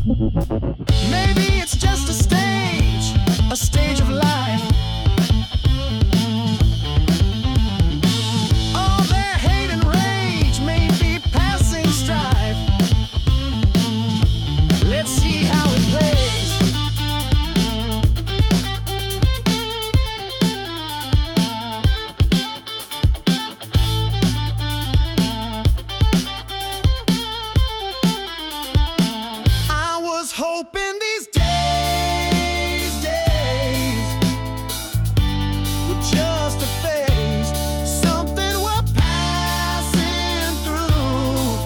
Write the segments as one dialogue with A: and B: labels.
A: Maybe it's just a stage of life. All their hate and rage may be passing strife. Let's see how it plays. I was hoping these days were just a phase, something we're passing through,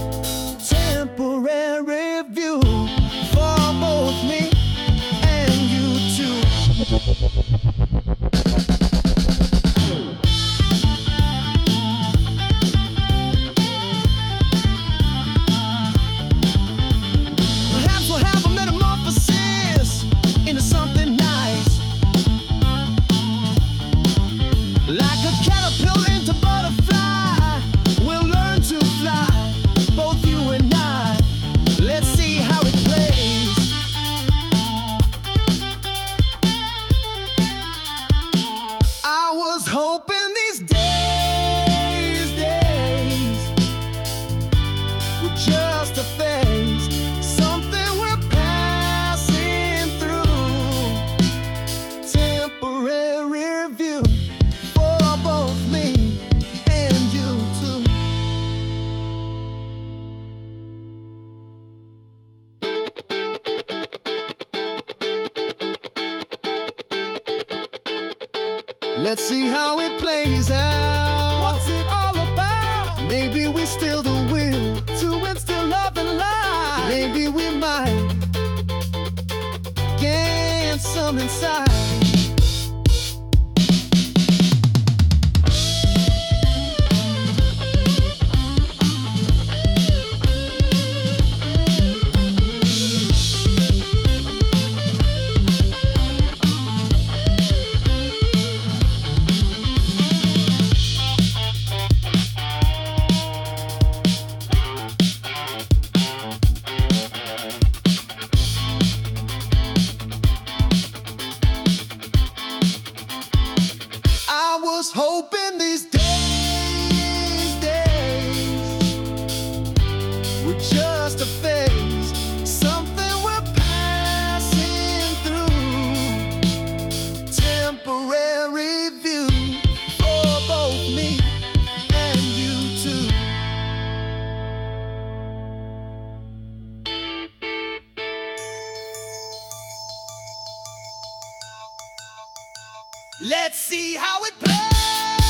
A: temporary view for both me and you too. Perhaps we'll have a metamorphosis into something nice, like a caterpillar into butterfly. We'll learn to fly, both you and I. Let's see how it plays. I was hoping these days were just a phase, something we're passing through, temporary view for both me and you too. Let's see how it plays out. What's it all about? Maybe we still the will to instill love and life. Maybe we might gain some insight. I was hoping these days were just a phase, something we're passing through, temporary view for both me and you too. Let's see how it plays.